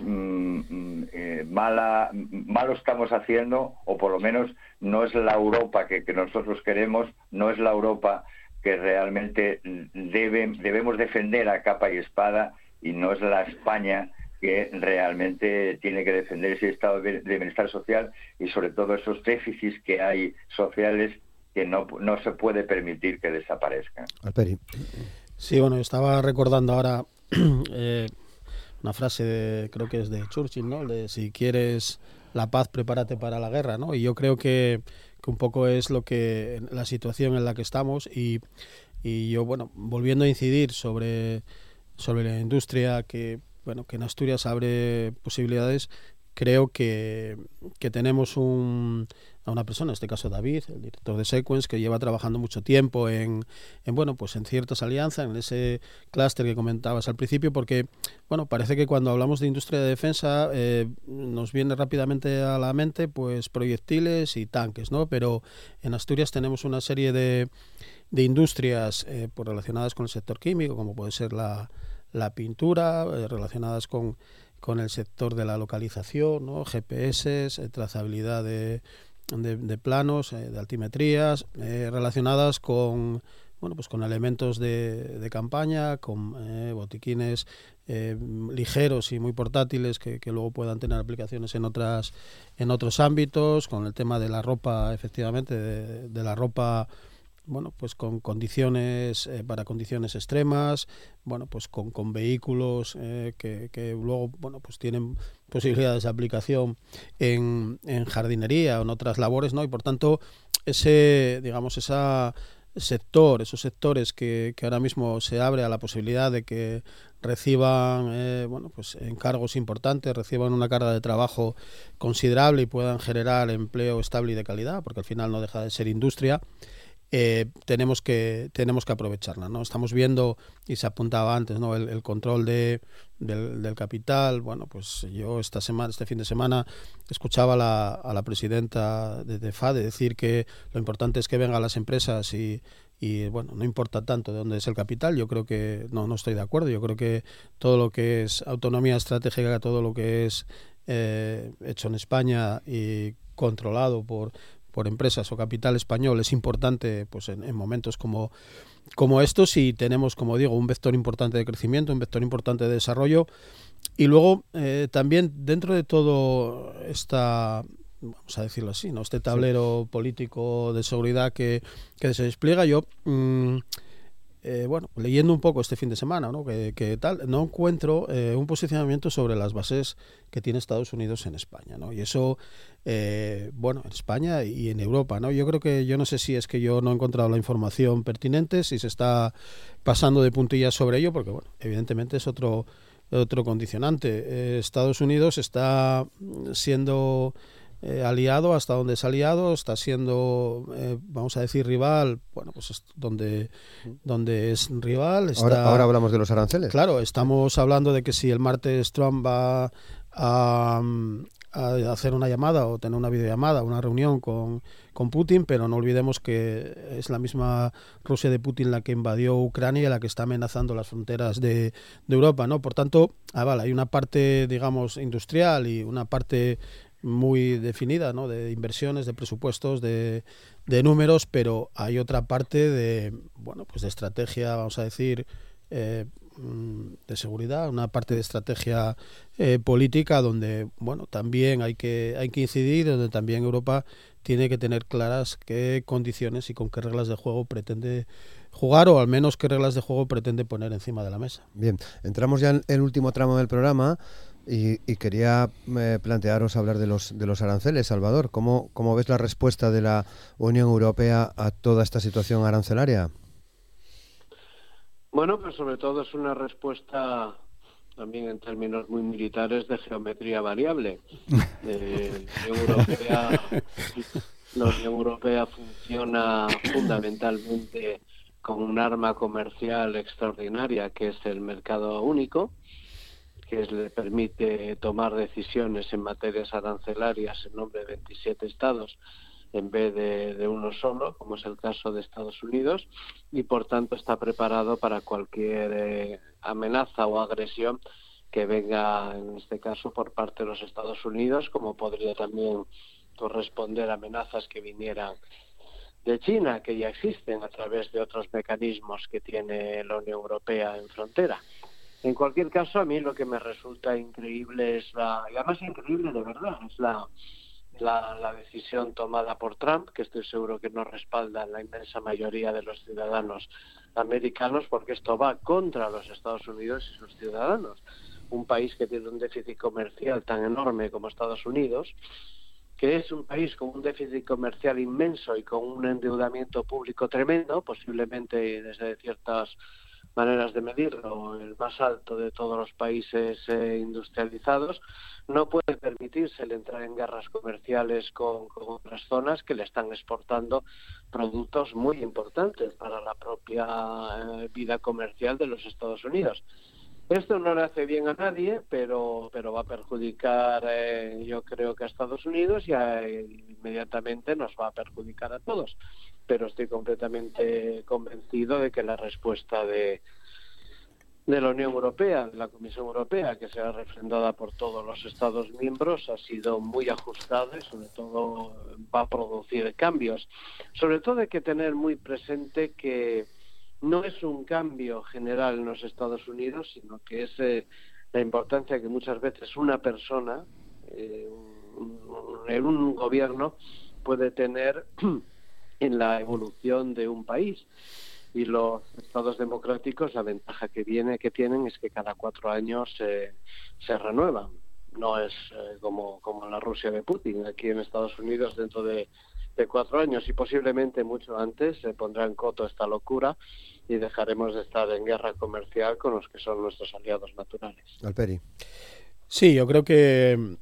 malo estamos haciendo, o por lo menos no es la Europa que nosotros queremos, no es la Europa que realmente debemos defender a capa y espada, y no es la España que realmente tiene que defender ese estado de bienestar social y sobre todo esos déficits que hay sociales que no se puede permitir que desaparezcan. Alperi. Sí, bueno, estaba recordando ahora una frase, creo que es de Churchill, ¿no? De si quieres la paz, prepárate para la guerra, ¿no? Y yo creo que un poco es la situación en la que estamos, y yo, bueno, volviendo a incidir sobre la industria que en Asturias abre posibilidades, creo que tenemos a una persona, en este caso David, el director de Sequence, que lleva trabajando mucho tiempo en ciertas alianzas, en ese clúster que comentabas al principio, porque parece que cuando hablamos de industria de defensa nos viene rápidamente a la mente pues proyectiles y tanques, ¿no? Pero en Asturias tenemos una serie de industrias relacionadas con el sector químico, como puede ser la pintura, relacionadas con el sector de la localización, ¿no? GPS, trazabilidad de planos, de altimetrías, relacionadas con elementos de campaña, con botiquines ligeros y muy portátiles que luego puedan tener aplicaciones en otros ámbitos, con el tema de la ropa, efectivamente, de la ropa, pues con condiciones para condiciones extremas, pues con vehículos que luego pues tienen posibilidades de aplicación en jardinería o en otras labores, ¿no? Y por tanto esos sectores que ahora mismo se abre a la posibilidad de que reciban encargos importantes, reciban una carga de trabajo considerable y puedan generar empleo estable y de calidad, porque al final no deja de ser industria. Tenemos que aprovecharla, ¿no? Estamos viendo, y se apuntaba antes, ¿no? el control del capital. Pues yo este fin de semana escuchaba a la presidenta de FADE decir que lo importante es que vengan las empresas y no importa tanto de dónde es el capital. Yo creo que no estoy de acuerdo. Yo creo que todo lo que es autonomía estratégica, todo lo que es hecho en España y controlado por empresas o capital español es importante, pues en momentos como estos, y tenemos, como digo, un vector importante de crecimiento, un vector importante de desarrollo. Y luego también dentro de todo vamos a decirlo así, ¿no? Este tablero político de seguridad que se despliega, yo leyendo un poco este fin de semana, ¿no? que no encuentro un posicionamiento sobre las bases que tiene Estados Unidos en España, ¿no? Y eso, en España y en Europa, ¿no? Yo no sé si es que yo no he encontrado la información pertinente, si se está pasando de puntillas sobre ello, porque evidentemente es otro condicionante. Estados Unidos está siendo aliado hasta donde es aliado, está siendo, vamos a decir, rival, pues donde es rival. Ahora hablamos de los aranceles. Claro, estamos hablando de que si el martes Trump va a hacer una llamada o tener una videollamada, una reunión con Putin, pero no olvidemos que es la misma Rusia de Putin la que invadió Ucrania y la que está amenazando las fronteras de Europa, ¿no? Por tanto, hay una parte, digamos, industrial y una parte muy definida, ¿no? De inversiones, de presupuestos, de números, pero hay otra parte de estrategia, vamos a decir, de seguridad, una parte de estrategia política donde también hay que incidir, donde también Europa tiene que tener claras qué condiciones y con qué reglas de juego pretende jugar, o al menos qué reglas de juego pretende poner encima de la mesa. Bien, entramos ya en el último tramo del programa. Y quería plantearos hablar de los aranceles. Salvador, ¿cómo ves la respuesta de la Unión Europea a toda esta situación arancelaria? Bueno, pues sobre todo es una respuesta también en términos muy militares de geometría variable. La Unión Europea funciona fundamentalmente con un arma comercial extraordinaria que es el mercado único, que le permite tomar decisiones en materias arancelarias en nombre de 27 estados en vez de uno solo, como es el caso de Estados Unidos, y por tanto está preparado para cualquier amenaza o agresión que venga, en este caso, por parte de los Estados Unidos, como podría también corresponder a amenazas que vinieran de China, que ya existen a través de otros mecanismos que tiene la Unión Europea en frontera. En cualquier caso, a mí lo que me resulta increíble y además increíble de verdad, es la decisión tomada por Trump, que estoy seguro que no respalda la inmensa mayoría de los ciudadanos americanos, porque esto va contra los Estados Unidos y sus ciudadanos. Un país que tiene un déficit comercial tan enorme como Estados Unidos, que es un país con un déficit comercial inmenso y con un endeudamiento público tremendo, posiblemente desde ciertas maneras de medirlo, el más alto de todos los países industrializados, no puede permitirse el entrar en guerras comerciales con otras zonas que le están exportando productos muy importantes para la propia vida comercial de los Estados Unidos. Esto no le hace bien a nadie, pero va a perjudicar, yo creo que a Estados Unidos y inmediatamente nos va a perjudicar a todos. Pero estoy completamente convencido de que la respuesta de la Unión Europea, de la Comisión Europea, que será refrendada por todos los Estados miembros, ha sido muy ajustada y sobre todo va a producir cambios. Sobre todo hay que tener muy presente que no es un cambio general en los Estados Unidos, sino que es la importancia que muchas veces una persona en un gobierno puede tener en la evolución de un país. Y los estados democráticos, la ventaja que tienen es que cada 4 años se renuevan. No es como en la Rusia de Putin. Aquí en Estados Unidos, dentro de 4 años y posiblemente mucho antes, se pondrá en coto esta locura y dejaremos de estar en guerra comercial con los que son nuestros aliados naturales. Alperi. Sí, yo creo que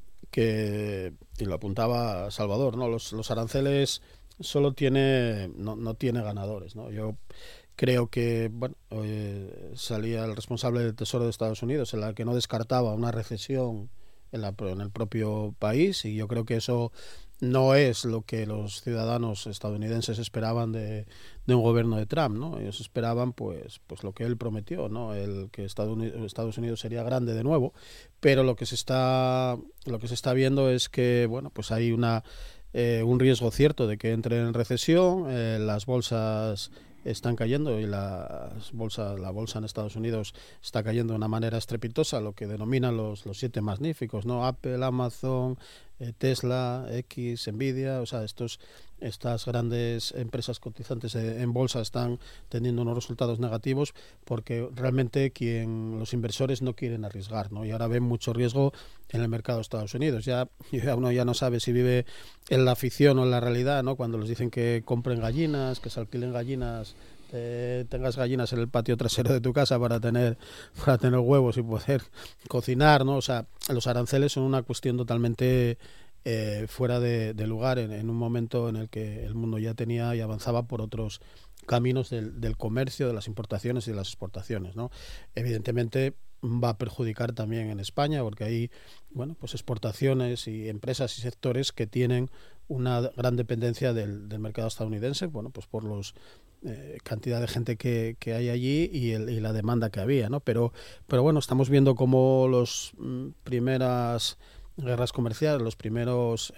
y lo apuntaba Salvador, ¿no? Los aranceles solo no tiene ganadores, ¿no? Yo creo que salía el responsable del Tesoro de Estados Unidos en la que no descartaba una recesión en el propio país, y yo creo que eso no es lo que los ciudadanos estadounidenses esperaban de un gobierno de Trump, ¿no? Ellos esperaban pues lo que él prometió, ¿no? El que Estados Unidos sería grande de nuevo, pero lo que se está viendo es que pues hay un riesgo cierto de que entre en recesión. Las bolsas están cayendo y la bolsa en Estados Unidos está cayendo de una manera estrepitosa, lo que denominan los 7 magníficos, ¿no? Apple, Amazon, Tesla, X, Nvidia, o sea, estas grandes empresas cotizantes en bolsa están teniendo unos resultados negativos porque realmente los inversores no quieren arriesgar, ¿no? Y ahora ven mucho riesgo en el mercado de Estados Unidos. Ya uno ya no sabe si vive en la ficción o en la realidad, ¿no? Cuando les dicen que compren gallinas, que se alquilen gallinas, tengas gallinas en el patio trasero de tu casa para tener huevos y poder cocinar, ¿no? O sea, los aranceles son una cuestión totalmente fuera de lugar en un momento en el que el mundo ya tenía y avanzaba por otros caminos del comercio, de las importaciones y de las exportaciones, ¿no? Evidentemente va a perjudicar también en España porque hay exportaciones y empresas y sectores que tienen una gran dependencia del mercado estadounidense, por los cantidad de gente que hay allí y la demanda que había, ¿no? Pero estamos viendo cómo los primeras guerras comerciales, los primeros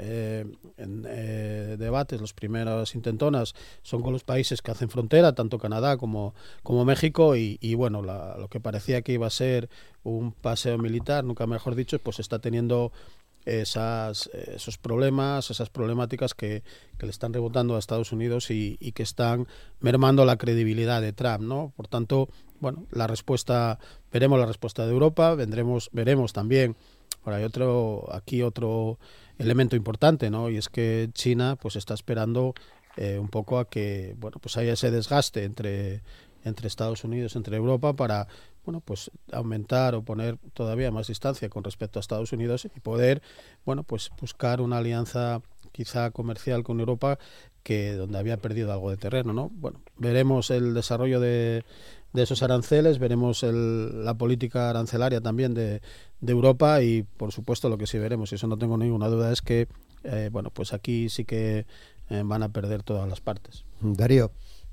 debates, las primeras intentonas son con los países que hacen frontera, tanto Canadá como México, y lo que parecía que iba a ser un paseo militar, nunca mejor dicho, pues está teniendo esos problemas, esas problemáticas que le están rebotando a Estados Unidos y que están mermando la credibilidad de Trump, ¿no? Por tanto, veremos la respuesta de Europa, veremos también. Ahora hay otro elemento importante, ¿no? Y es que China pues está esperando un poco a que haya ese desgaste entre Estados Unidos, entre Europa, para aumentar o poner todavía más distancia con respecto a Estados Unidos y poder buscar una alianza quizá comercial con Europa donde había perdido algo de terreno, ¿no? Bueno, veremos el desarrollo de esos aranceles, veremos la política arancelaria también de Europa y, por supuesto, lo que sí veremos, y eso no tengo ninguna duda, es que bueno, pues aquí sí que van a perder todas las partes. Darío.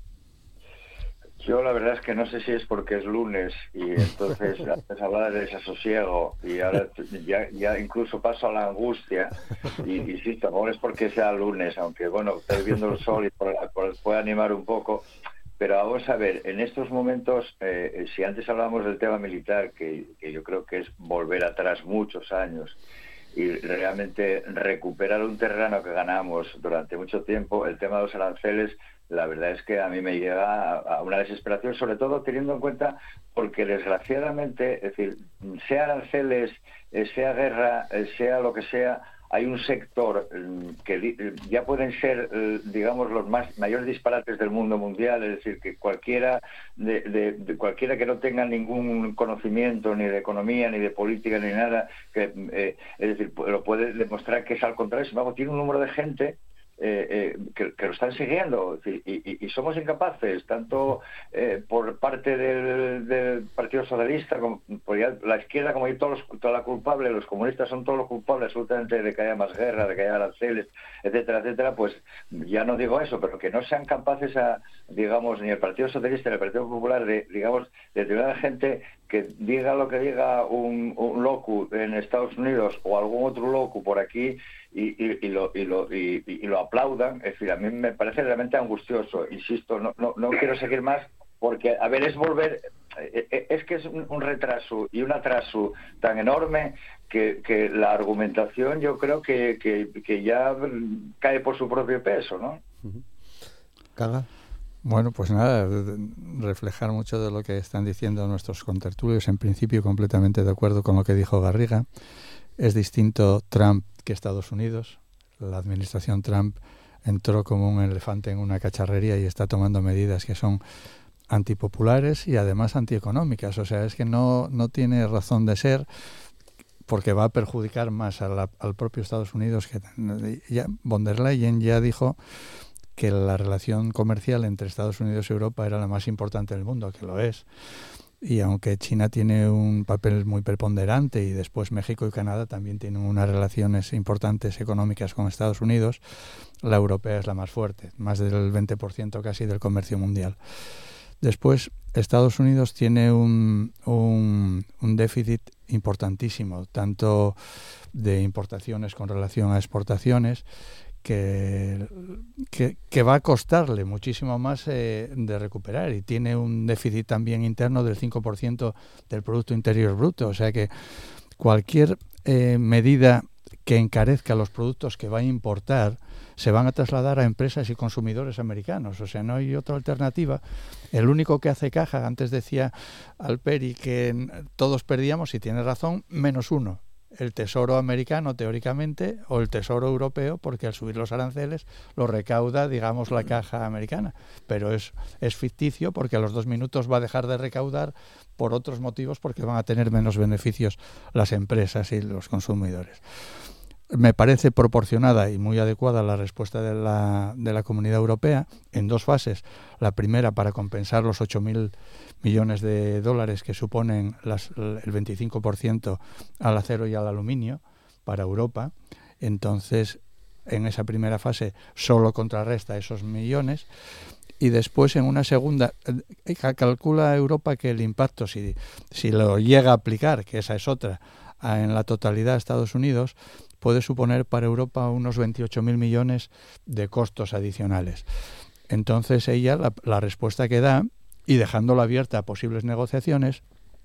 Yo la verdad es que no sé si es porque es lunes y entonces antes hablaba de desasosiego y ahora ya incluso paso a la angustia y insisto, no es porque sea lunes, aunque bueno, estoy viendo el sol y puede animar un poco, pero vamos a ver, en estos momentos, si antes hablábamos del tema militar, que yo creo que es volver atrás muchos años y realmente recuperar un terreno que ganamos durante mucho tiempo, el tema de los aranceles, la verdad es que a mí me llega a una desesperación, sobre todo teniendo en cuenta, porque desgraciadamente, es decir, sea aranceles, sea guerra, sea lo que sea, hay un sector que ya pueden ser, digamos, los mayores disparates del mundo mundial, es decir, que cualquiera cualquiera que no tenga ningún conocimiento ni de economía, ni de política, ni nada, es decir, lo puede demostrar que es al contrario, sin embargo, tiene un número de gente que lo están siguiendo y somos incapaces, tanto por parte del Partido Socialista como por la izquierda, como toda la culpable, los comunistas son todos los culpables absolutamente de que haya más guerra, de que haya aranceles, etcétera, etcétera. Pues ya no digo eso, pero que no sean capaces digamos, ni el Partido Socialista ni el Partido Popular de tener a la gente que diga lo que diga un locu en Estados Unidos o algún otro locu por aquí y lo aplaudan. Es decir, a mí me parece realmente angustioso. Insisto, no quiero seguir más porque, a ver, es volver... Es que es un retraso y un atraso tan enorme que la argumentación yo creo que ya cae por su propio peso, ¿no? Canga. Bueno, pues nada, reflejar mucho de lo que están diciendo nuestros contertulios. En principio, completamente de acuerdo con lo que dijo Garriga. Es distinto Trump que Estados Unidos. La administración Trump entró como un elefante en una cacharrería y está tomando medidas que son antipopulares y además antieconómicas. O sea, es que no tiene razón de ser, porque va a perjudicar más al propio Estados Unidos. Von der Leyen ya dijo que la relación comercial entre Estados Unidos y Europa era la más importante del mundo, que lo es. Y aunque China tiene un papel muy preponderante y después México y Canadá también tienen unas relaciones importantes económicas con Estados Unidos, la europea es la más fuerte, más del 20% casi del comercio mundial. Después, Estados Unidos tiene un déficit importantísimo, tanto de importaciones con relación a exportaciones, que va a costarle muchísimo más de recuperar, y tiene un déficit también interno del 5% del Producto Interior Bruto. O sea que cualquier medida que encarezca los productos que va a importar se van a trasladar a empresas y consumidores americanos. O sea, no hay otra alternativa. El único que hace caja, antes decía Alperi que todos perdíamos, y tiene razón, menos uno. El Tesoro americano, teóricamente, o el Tesoro europeo, porque al subir los aranceles lo recauda, digamos, la caja americana. Pero es ficticio, porque a los 2 minutos va a dejar de recaudar por otros motivos, porque van a tener menos beneficios las empresas y los consumidores. Me parece proporcionada y muy adecuada la respuesta de la Comunidad Europea en 2 fases. La primera, para compensar los 8.000 millones de dólares que suponen el 25% al acero y al aluminio para Europa. Entonces, en esa primera fase solo contrarresta esos millones. Y después, en una segunda, calcula Europa que el impacto, si lo llega a aplicar, que esa es otra, en la totalidad de Estados Unidos, puede suponer para Europa unos 28.000 millones de costos adicionales. Entonces ella, la respuesta que da, y dejándolo abierta a posibles negociaciones,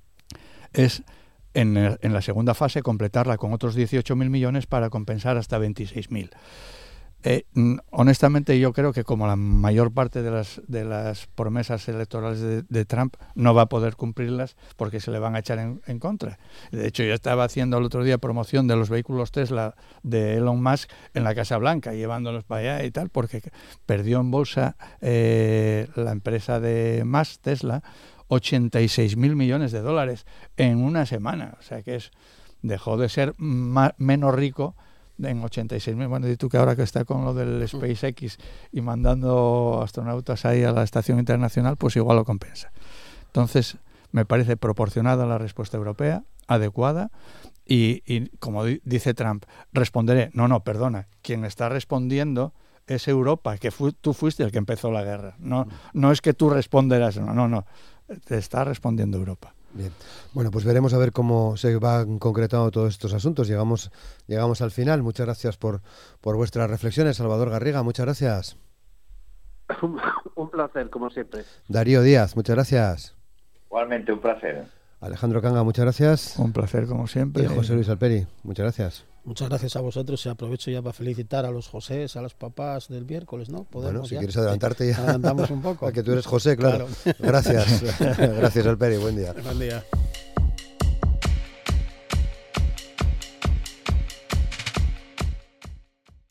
es en la segunda fase completarla con otros 18.000 millones para compensar hasta 26.000. Honestamente, yo creo que como la mayor parte de las promesas electorales de Trump no va a poder cumplirlas, porque se le van a echar en contra. De hecho, yo estaba haciendo el otro día promoción de los vehículos Tesla de Elon Musk en la Casa Blanca, llevándolos para allá y tal, porque perdió en bolsa la empresa de Musk, Tesla, 86.000 millones de dólares en una semana. O sea que dejó de ser menos rico en 86.000. Bueno, y tú que ahora que está con lo del SpaceX y mandando astronautas ahí a la Estación Internacional, pues igual lo compensa. Entonces, me parece proporcionada la respuesta europea, adecuada, y como dice Trump, responderé. No, perdona, quien está respondiendo es Europa, que tú fuiste el que empezó la guerra. No es que tú responderás, no, te está respondiendo Europa. Bien. Bueno, pues veremos a ver cómo se van concretando todos estos asuntos. Llegamos al final. Muchas gracias por vuestras reflexiones. Salvador Garriga, muchas gracias. Un placer, como siempre. Darío Díaz, muchas gracias. Igualmente, un placer. Alejandro Canga, muchas gracias. Un placer, como siempre. Y José Luis Alperi, muchas gracias. Muchas gracias a vosotros y aprovecho ya para felicitar a los Josés, a los papás del miércoles, ¿no? Bueno, si quieres adelantarte ya. Adelantamos un poco. A que tú eres José, claro. Gracias. Gracias, Alperi, buen día. Buen día.